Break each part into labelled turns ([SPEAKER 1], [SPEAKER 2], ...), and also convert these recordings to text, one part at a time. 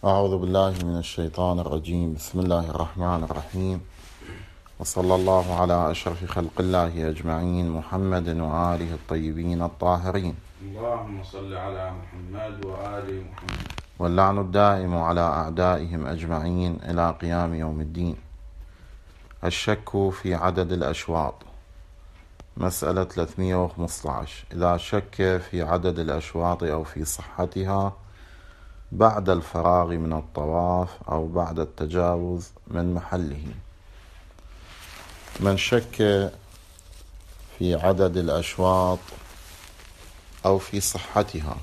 [SPEAKER 1] أعوذ بالله من الشيطان الرجيم. بسم الله الرحمن الرحيم، وصلى الله على أشرف خلق الله أجمعين، محمد وآله الطيبين الطاهرين.
[SPEAKER 2] اللهم صل على محمد وآل محمد.
[SPEAKER 1] واللعن الدائم على أعدائهم أجمعين إلى قيام يوم الدين. الشك في عدد الأشواط. مسألة 315. إذا شك في عدد الأشواط أو في صحتها بعد الفراغ من الطواف أو بعد التجاوز من محله. من شك في عدد الأشواط أو في صحتها،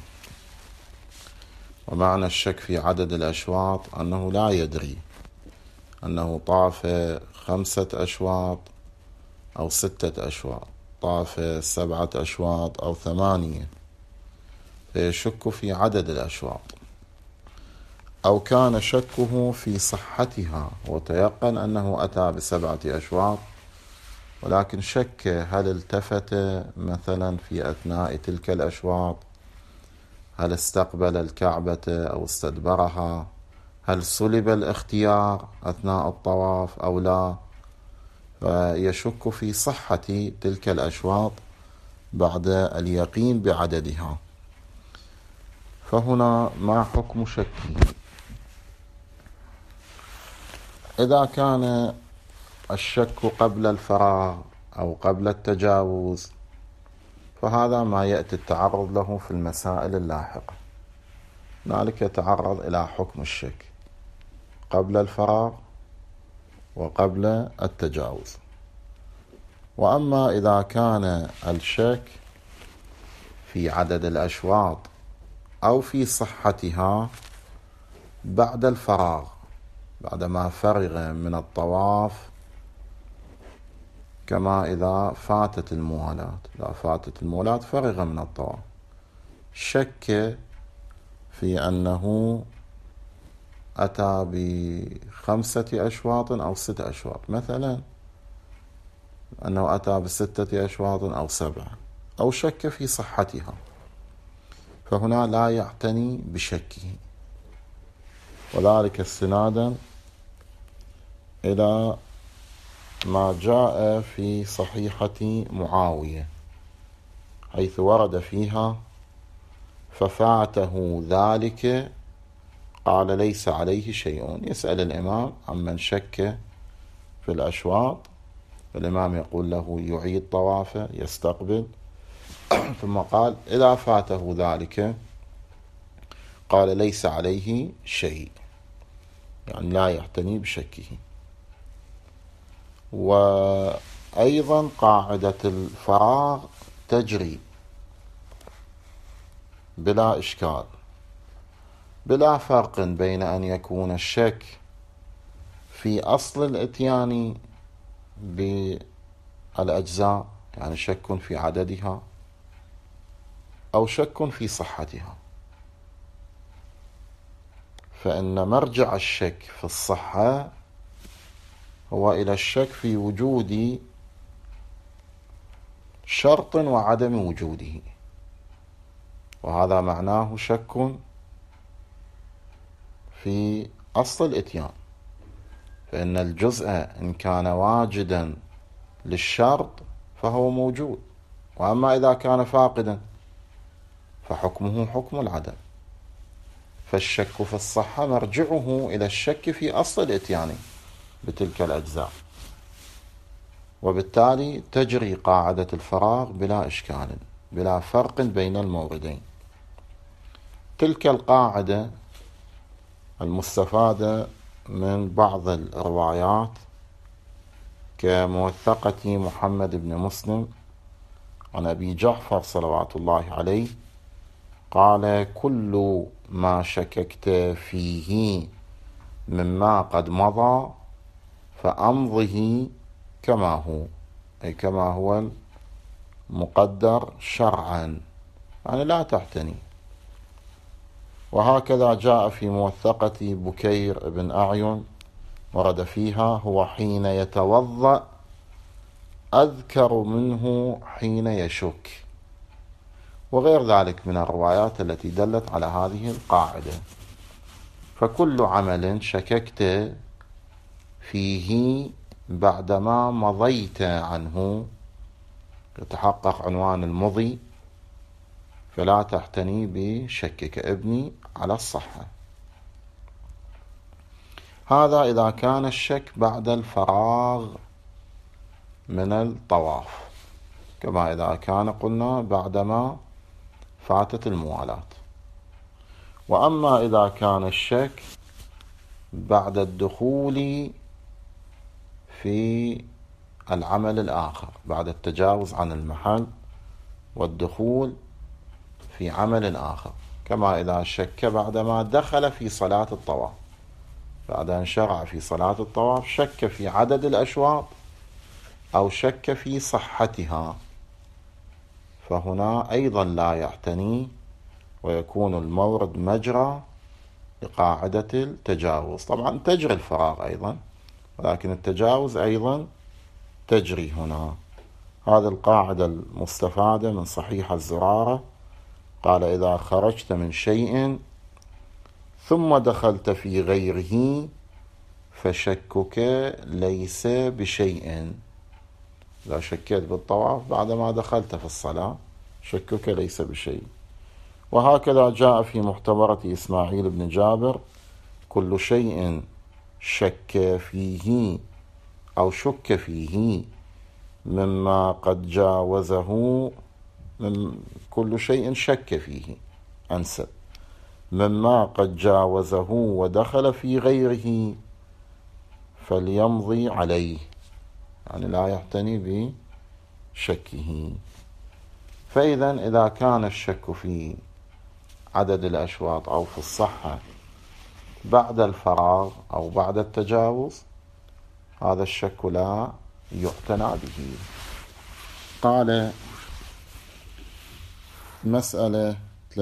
[SPEAKER 1] ومعنى الشك في عدد الأشواط أنه لا يدري أنه طاف 5 أشواط أو 6 أشواط، طاف 7 أشواط أو 8، فيشك في عدد الأشواط. أو كان شكه في صحتها وتيقن أنه أتى ب7 أشواط، ولكن شك هل التفت مثلا في أثناء تلك الأشواط، هل استقبل الكعبة أو استدبرها، هل سلب الاختيار أثناء الطواف أو لا، فيشك في صحة تلك الأشواط بعد اليقين بعددها. فهنا ما حكم شكه؟ إذا كان الشك قبل الفراغ أو قبل التجاوز فهذا ما يأتي التعرض له في المسائل اللاحقة. هنالك يتعرض إلى حكم الشك قبل الفراغ وقبل التجاوز. وأما إذا كان الشك في عدد الأشواط أو في صحتها بعد الفراغ، بعدما فرغ من الطواف، كما إذا فاتت الموالاة، إذا فاتت الموالاة فرغ من الطواف، شك في أنه أتى ب5 أشواط أو 6 أشواط، مثلا أنه أتى ب6 أشواط أو 7، أو شك في صحتها، فهنا لا يعتني بشكه، وذلك استنادا إلى ما جاء في صحيحة معاوية، حيث ورد فيها: ففاته ذلك قال ليس عليه شيء. يسأل الإمام عمن شك في الأشواط، فالإمام يقول له يعيد طوافه، يستقبل. ثم قال: إذا فاته ذلك قال ليس عليه شيء، يعني لا يعتني بشكه. وأيضا قاعدة الفراغ تجري بلا إشكال، بلا فرق بين أن يكون الشك في أصل الإتيان بالأجزاء، يعني شك في عددها، أو شك في صحتها. فإن مرجع الشك في الصحة هو إلى الشك في وجود شرط وعدم وجوده، وهذا معناه شك في أصل الإتيان، فإن الجزء إن كان واجدا للشرط فهو موجود، وأما إذا كان فاقدا فحكمه حكم العدم. فالشك في الصحة مرجعه إلى الشك في أصل الإتيان بتلك الأجزاء، وبالتالي تجري قاعدة الفراغ بلا إشكال، بلا فرق بين الموردين. تلك القاعدة المستفادة من بعض الروايات كموثقة محمد بن مسلم عن أبي جعفر صلوات الله عليه قال: كل ما شككت فيه مما قد مضى فأمضه كما هو، أي كما هو المقدر شرعا، يعني لا تعتني. وهكذا جاء في موثقة بكير بن أعين، ورد فيها: هو حين يتوضأ أذكر منه حين يشك، وغير ذلك من الروايات التي دلت على هذه القاعدة. فكل عمل شككت فيه بعدما مضيت عنه يتحقق عنوان المضي، فلا تعتني بشكك، ابني على الصحة. هذا إذا كان الشك بعد الفراغ من الطواف، كما إذا كان قلنا بعدما فاتت الموالاة. وأما إذا كان الشك بعد الدخول في العمل الآخر، بعد التجاوز عن المحل والدخول في عمل آخر، كما إذا شك بعدما دخل في صلاة الطواف، بعد أن شرع في صلاة الطواف شك في عدد الأشواط أو شك في صحتها، فهنا أيضا لا يعتني، ويكون المورد مجرى لقاعدة التجاوز. طبعا تجري الفراغ أيضا، ولكن التجاوز أيضا تجري هنا. هذه القاعدة المستفادة من صحيح الزرارة، قال: إذا خرجت من شيء ثم دخلت في غيره فشكك ليس بشيء. إذا شكيت بالطواف بعدما دخلت في الصلاة شكك ليس بشيء. وهكذا جاء في محتورة إسماعيل بن جابر: كل شيء شك فيه أو شك فيه مما قد جاوزه، من كل شيء شك فيه أنسب مما قد جاوزه ودخل في غيره فليمضي عليه، يعني لا يعتني بشكه. فإذا إذا كان الشك في عدد الأشواط أو في الصحة بعد الفراغ أو بعد التجاوز، هذا الشك لا يعتنى به. قال: مسألة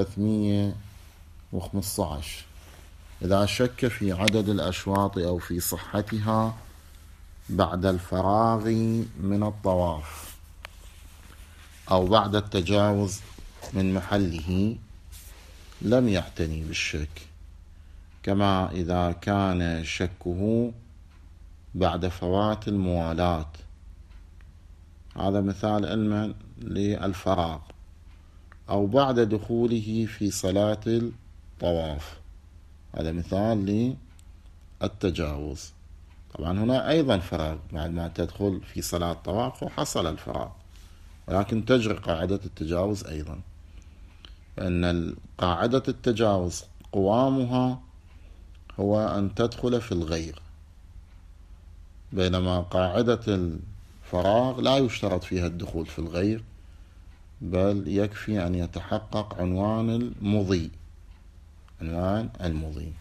[SPEAKER 1] 315: إذا شك في عدد الأشواط أو في صحتها بعد الفراغ من الطواف أو بعد التجاوز من محله لم يعتني بالشك، كما إذا كان شكه بعد فوات الموالاة. هذا مثال علما للفراغ، أو بعد دخوله في صلاة الطواف، هذا مثال للتجاوز. طبعا هنا أيضا فراغ، بعد ما تدخل في صلاة الطواف وحصل الفراغ، ولكن تجري قاعدة التجاوز أيضا، فإن قاعدة التجاوز قوامها هو أن تدخل في الغير، بينما قاعدة الفراغ لا يشترط فيها الدخول في الغير، بل يكفي أن يتحقق عنوان المضي، عنوان المضي.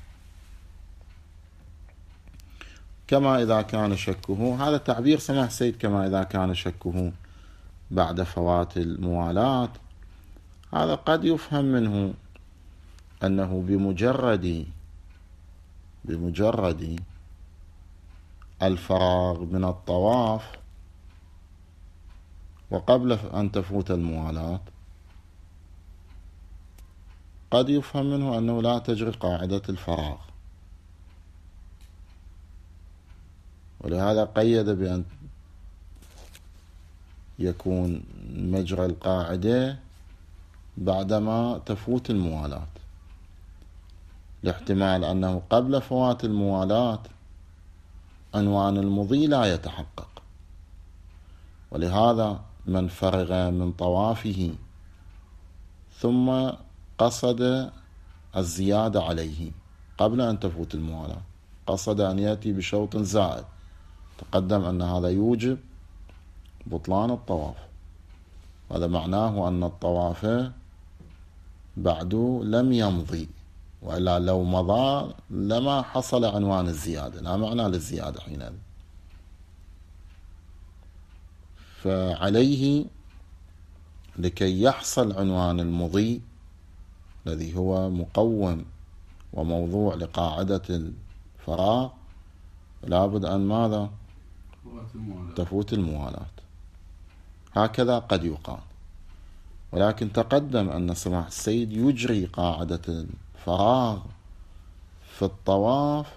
[SPEAKER 1] كما إذا كان شكه، هذا تعبير سماحة السيد، كما إذا كان شكه بعد فوات الموالاة، هذا قد يفهم منه أنه بمجرد الفراغ من الطواف وقبل أن تفوت الموالاة قد يفهم منه أنه لا تجري قاعدة الفراغ، ولهذا قيد بأن يكون مجرى القاعدة بعدما تفوت الموالاة، لاحتمال أنه قبل فوات الموالاة عنوان المضي لا يتحقق، ولهذا من فرغ من طوافه ثم قصد الزيادة عليه قبل أن تفوت الموالاة، قصد أن يأتي بشوط زائد، تقدم أن هذا يوجب بطلان الطواف، هذا معناه أن الطواف بعد لم يمضي، وإلا لو مضى لما حصل عنوان الزيادة، لا معنى للزيادة حينئذ. فعليه لكي يحصل عنوان المضي الذي هو مقوم وموضوع لقاعدة الفراغ، لابد أن ماذا؟ تفوت الموالاة. هكذا قد يقال، ولكن تقدم أن سماحة السيد يجري قاعدة الفراغ في الطواف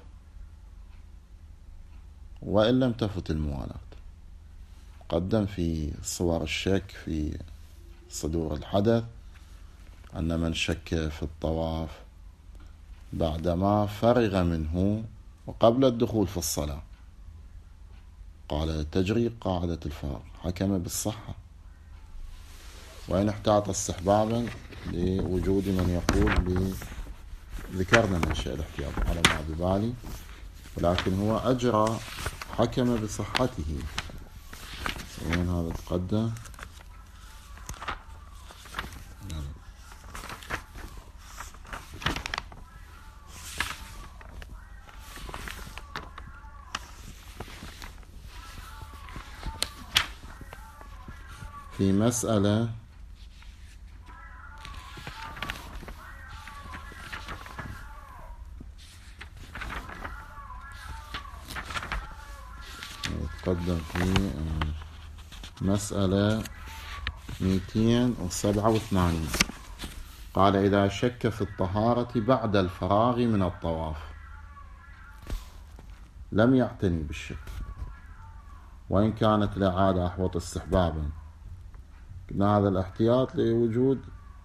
[SPEAKER 1] وإن لم تفت الموالاة. قدم في صور الشك في صدور الحدث أن من شك في الطواف بعدما فرغ منه وقبل الدخول في الصلاة قال تجري قاعدة الفراغ، حكم بالصحة، وإن احتاط استحبابا لوجود من يقول ذكرنا من شيء الاحتياط على ما ببالي، ولكن هو أجرى حكم بصحته. وين هذا تقدم؟ في مسألة تقدم في مسألة 287. قال إذا شك في الطهارة بعد الفراغ من الطواف لم يعتني بالشك، وإن كانت الإعادة أحوط استحبابا. قلنا هذا الاحتياط لوجود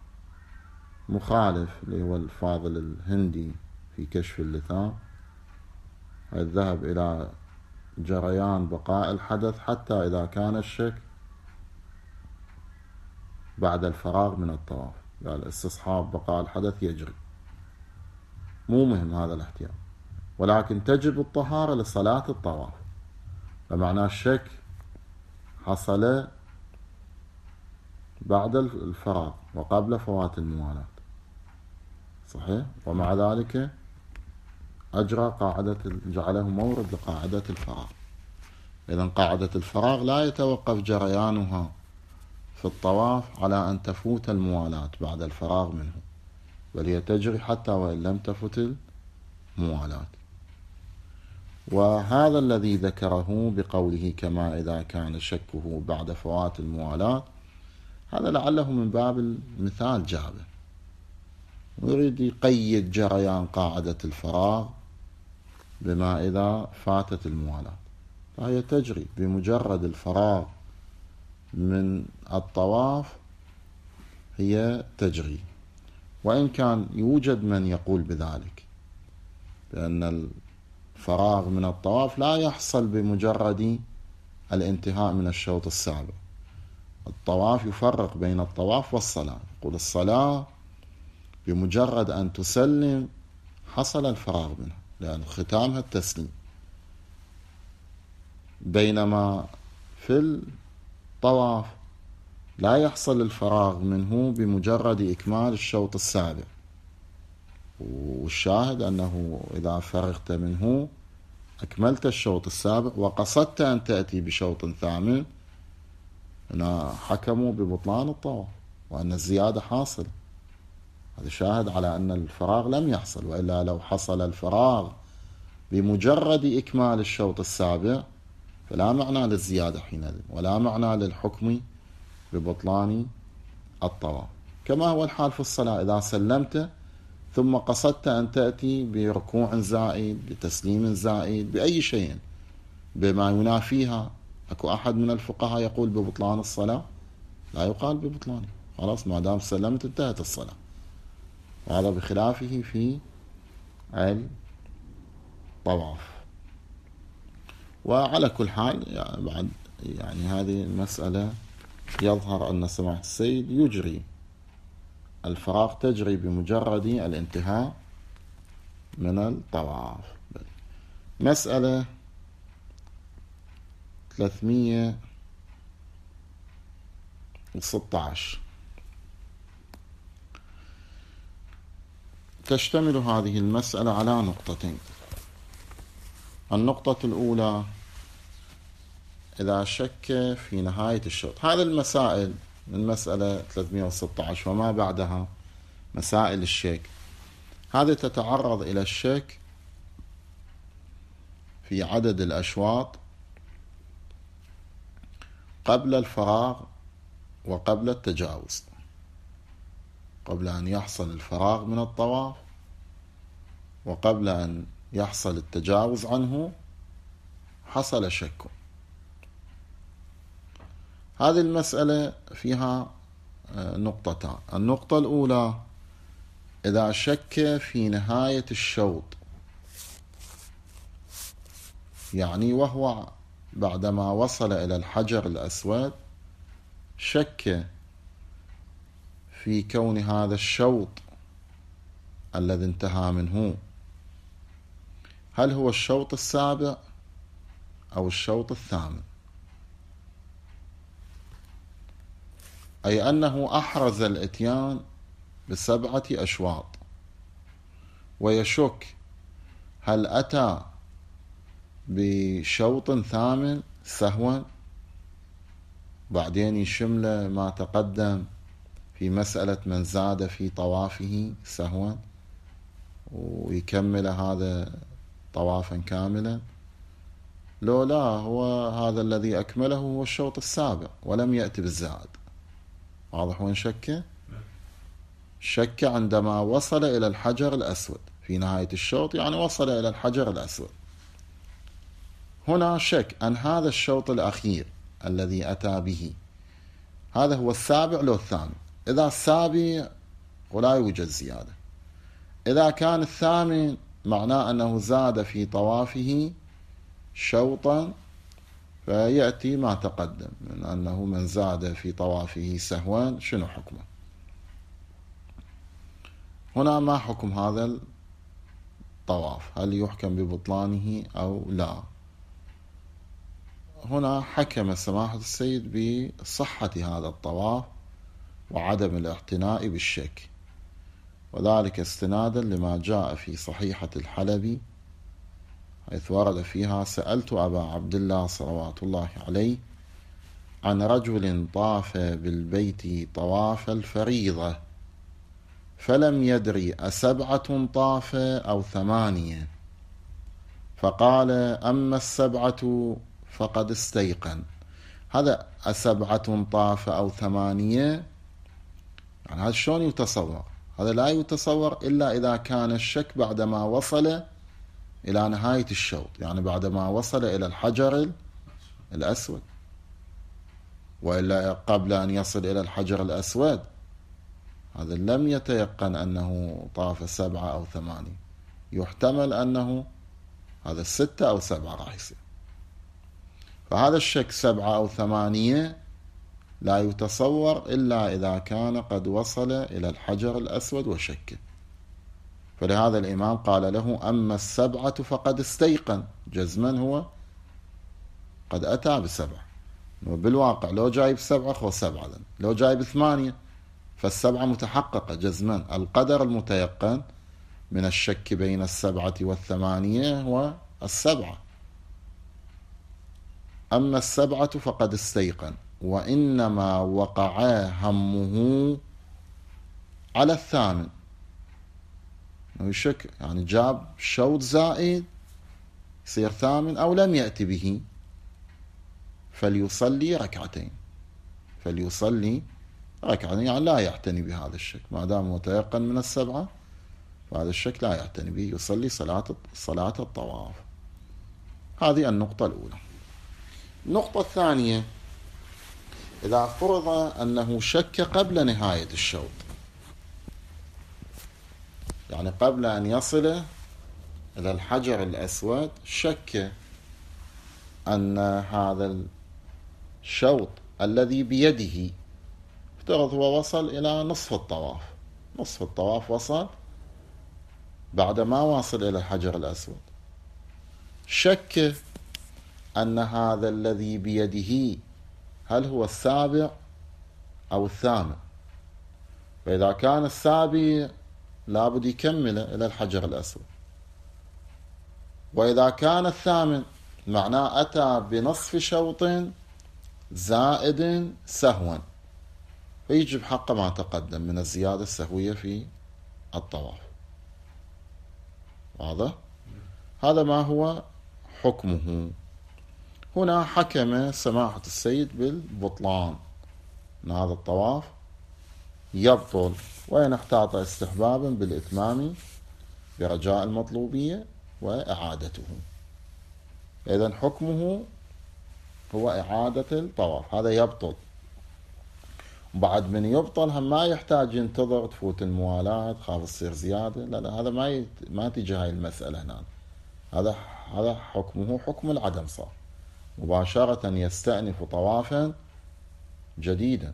[SPEAKER 1] مخالف اللي هو الفاضل الهندي في كشف اللثام، الذهب إلى جريان بقاء الحدث حتى إذا كان الشك بعد الفراغ من الطواف، قال استصحاب بقاء الحدث يجري، مو مهم هذا الاحتياط، ولكن تجب الطهارة لصلاة الطواف. فمعنى الشك حصل بعد الفراغ وقبل فوات الموالاة، صحيح؟ ومع ذلك أجرى قاعدة، جعله مورد لقاعدة الفراغ. إذن قاعدة الفراغ لا يتوقف جريانها في الطواف على أن تفوت الموالاة بعد الفراغ منه، بل هي تجري حتى وإن لم تفت الموالاة. وهذا الذي ذكره بقوله كما إذا كان شكه بعد فوات الموالاة، هذا لعله من باب المثال جابه، ويريد يقيد جريان قاعدة الفراغ بما إذا فاتت الموالاة، فهي تجري بمجرد الفراغ من الطواف، هي تجري. وإن كان يوجد من يقول بذلك، بأن الفراغ من الطواف لا يحصل بمجرد الانتهاء من الشوط السابع. الطواف يفرق بين الطواف والصلاة، يقول الصلاة بمجرد أن تسلم حصل الفراغ منها، لأن ختامها التسليم، بينما في الطواف لا يحصل الفراغ منه بمجرد إكمال الشوط السابع. والشاهد أنه إذا فرغت منه أكملت الشوط السابع وقصدت أن تأتي بشوط ثامن، هنا حكموا ببطلان الطواف وأن الزيادة حاصل. هذا شاهد على أن الفراغ لم يحصل، وإلا لو حصل الفراغ بمجرد إكمال الشوط السابع فلا معنى للزيادة حينئذ، ولا معنى للحكم ببطلان الطواف. كما هو الحال في الصلاة، إذا سلمت ثم قصدت أن تأتي بركوع زائد، بتسليم زائد، بأي شيء بما ينافيها، أكو أحد من الفقهاء يقول ببطلان الصلاة؟ لا يقال ببطلانه، خلاص ما دام سلمت انتهت الصلاة. وهذا بخلافه في الطواف. وعلى كل حال بعد هذه المسألة يظهر أن سماحة السيد يجري الفراغ، تجري بمجرد الانتهاء من الطواف. مسألة 316 تشتمل هذه المسألة على نقطتين. النقطة الأولى إذا شك في نهاية الشوط. هذه المسائل من مسألة 316 وما بعدها مسائل الشك، هذه تتعرض إلى الشك في عدد الأشواط قبل الفراغ وقبل التجاوز، قبل أن يحصل الفراغ من الطواف وقبل أن يحصل التجاوز عنه حصل شك. هذه المسألة فيها نقطتان. النقطة الأولى: إذا شك في نهاية الشوط، يعني وهو بعدما وصل إلى الحجر الأسود شك في كون هذا الشوط الذي انتهى منه هل هو الشوط السابع أو الشوط الثامن، أي أنه أحرز الإتيان ب7 أشواط ويشك هل أتى بشوط ثامن سهوا، بعدين يشمل ما تقدم في مسألة من زاد في طوافه سهوا ويكمل هذا طوافا كاملا، لو لا هو هذا الذي أكمله هو الشوط السابع ولم يأتي بالزائد. واضح وين شك؟ شك عندما وصل إلى الحجر الأسود في نهاية الشوط، يعني وصل إلى الحجر الأسود. هنا شك أن هذا الشوط الأخير الذي أتى به هذا هو السابع لو الثامن. إذا السابع ولا يوجد زيادة، إذا كان الثامن معناه أنه زاد في طوافه شوطا، فيأتي ما تقدم من أنه من زاد في طوافه سهوا شنو حكمه. هنا ما حكم هذا الطواف؟ هل يحكم ببطلانه أو لا؟ هنا حكم سماحة السيد بصحة هذا الطواف وعدم الاعتناء بالشك، وذلك استنادا لما جاء في صحيحة الحلبي حيث ورد فيها: سألت أبا عبد الله صلوات الله عليه عن رجل طاف بالبيت طواف الفريضة فلم يدري أ7 طاف أو 8، فقال: أما 7 فقد استيقن. هذا أ7 طاف أو 8، يعني هذا شلون يتصور؟ هذا لا يتصور إلا إذا كان الشك بعدما وصل إلى نهاية الشوط، يعني بعدما وصل إلى الحجر الأسود، وإلا قبل أن يصل إلى الحجر الأسود هذا لم يتيقن أنه طاف 7 أو 8، يحتمل أنه هذا 6 أو 7 راح يصير. فهذا الشك 7 أو 8 لا يتصور إلا إذا كان قد وصل إلى الحجر الأسود وشك. فلهذا الإمام قال له: أما 7 فقد استيقن، جزما هو قد أتى ب7. بالواقع لو جايب 7 هو 7، لو جايب 8 فال7 متحققة جزما. القدر المتيقن من الشك بين 7 و8 هو 7. أما 7 فقد استيقن، وإنما وقع همه على 8. يشك يعني جاب شوط زائد يصير 8، أو لم يأتي به، فليصلي ركعتين. يعني لا يعتني بهذا الشك، ما دام متيقن من 7 فهذا الشك لا يعتني به، يصلي صلاة الطواف. هذه النقطة الأولى. النقطة الثانية: إذا فرض أنه شك قبل نهاية الشوط، يعني قبل أن يصل إلى الحجر الأسود شك أن هذا الشوط الذي بيده، افترض هو وصل إلى نصف الطواف وصل بعد ما واصل إلى الحجر الأسود، شك أن هذا الذي بيده هل هو 7 أو 8. فإذا كان 7 لابد يكمل إلى الحجر الأسود، وإذا كان 8 معناه أتى بنصف شوط زائد سهوا، فيجب حق ما تقدم من الزيادة السهوية في الطواف. واضح؟ هذا ما هو حكمه. هنا حكم سماحة السيد بالبطلان، أن هذا الطواف يبطل، وإن احتاط استحبابا بالإتمام برجاء المطلوبية وإعادته. إذن حكمه هو إعادة الطواف، هذا يبطل. بعد من يبطل هم ما يحتاج ينتظر تفوت الموالاة خاف تصير زيادة، لا هذا ما تيجي هاي المسألة هنا. هذا حكمه حكم العدم، صار مباشرة يستأنف طوافا جديدا.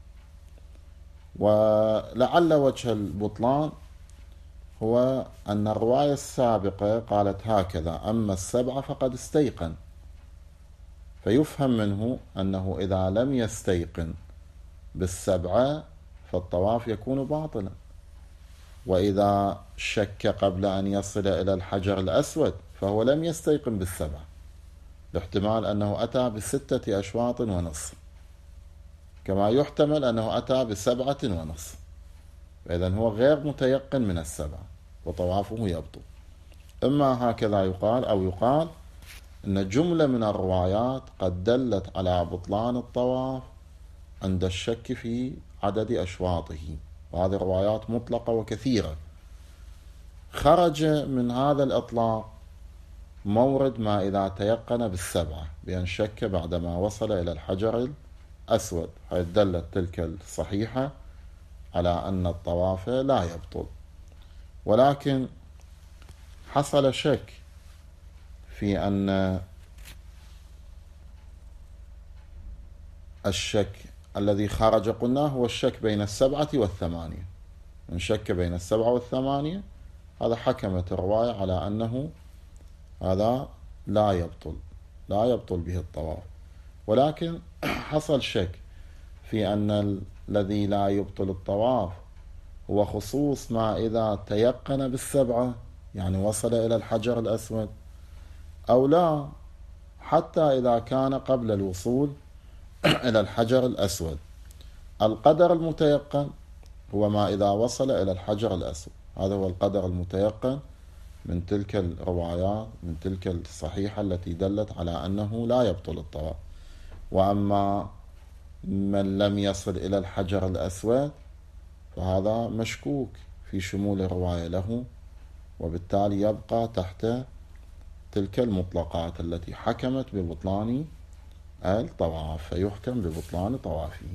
[SPEAKER 1] ولعل وجه البطلان هو أن الرواية السابقة قالت هكذا: أما السبعة فقد استيقن، فيفهم منه أنه إذا لم يستيقن بالسبعة فالطواف يكون باطلا، وإذا شك قبل أن يصل إلى الحجر الأسود فهو لم يستيقن بالسبعة، باحتمال أنه أتى ب6 أشواط ونصف، كما يحتمل أنه أتى ب7 ونصف، فإذن هو غير متيقن من السبعة وطوافه يبطل. إما هكذا يقال، أو يقال أن جملة من الروايات قد دلت على بطلان الطواف عند الشك في عدد أشواطه، وهذه الروايات مطلقة وكثيرة. خرج من هذا الإطلاق مورد ما إذا تيقن بالسبعة بأن شك بعدما وصل إلى الحجر الأسود، حيث دلت تلك الصحيحة على أن الطواف لا يبطل. ولكن حصل شك في أن الشك الذي خرج قلنا هو الشك بين 7 و8. من شك بين 7 و8 هذا حكمت الرواية على أنه هذا لا يبطل به الطواف. ولكن حصل شك في أن الذي لا يبطل الطواف هو خصوص ما إذا تيقن بالسبعة، يعني وصل إلى الحجر الأسود، أو لا، حتى إذا كان قبل الوصول إلى الحجر الأسود. القدر المتيقن هو ما إذا وصل إلى الحجر الأسود، هذا هو القدر المتيقن من تلك الروايات، من تلك الصحيحة التي دلت على أنه لا يبطل الطواف. وأما من لم يصل إلى الحجر الأسود فهذا مشكوك في شمول الرواية له، وبالتالي يبقى تحت تلك المطلقات التي حكمت ببطلان الطواف، فيحكم ببطلان طوافه.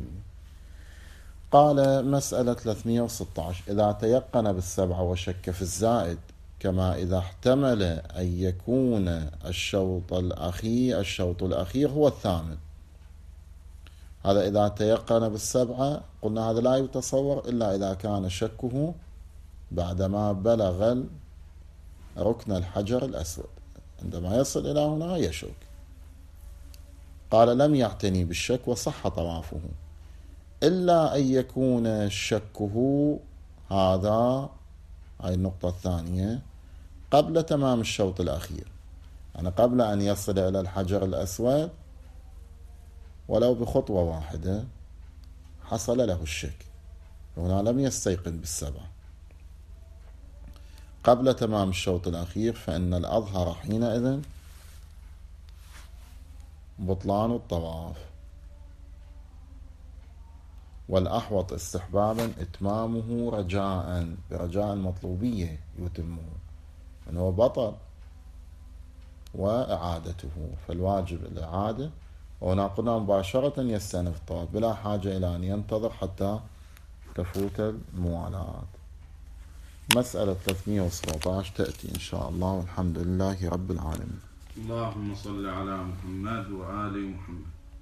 [SPEAKER 1] قال مسألة 316: إذا تيقن بالسبعة وشك في الزائد، كما إذا احتمل أن يكون الشوط الأخير هو الثامن. هذا إذا تيقن بالسبعة قلنا هذا لا يتصور إلا إذا كان شكه بعدما بلغ ركن الحجر الأسود، عندما يصل إلى هنا يشك. قال: لم يعتني بالشك وصح طوافه، إلا أن يكون شكه هذا، هاي النقطة الثانية، قبل تمام الشوط الأخير، يعني قبل أن يصل إلى الحجر الأسود ولو بخطوة واحدة حصل له الشك، هنا لم يستيقن بالسبعة قبل تمام الشوط الأخير، فإن الأظهر حينئذ بطلان الطواف، والأحوط استحبابا إتمامه برجاء المطلوبية يتمه، أنه بطل وإعادته، فالواجب الإعادة. وهنا قلنا مباشرة يستأنف الطواف بلا حاجة إلى أن ينتظر حتى تفوت الموالاة. مسألة 317 تأتي إن شاء الله، والحمد لله رب العالمين.
[SPEAKER 2] اللهم صل على محمد وآل محمد.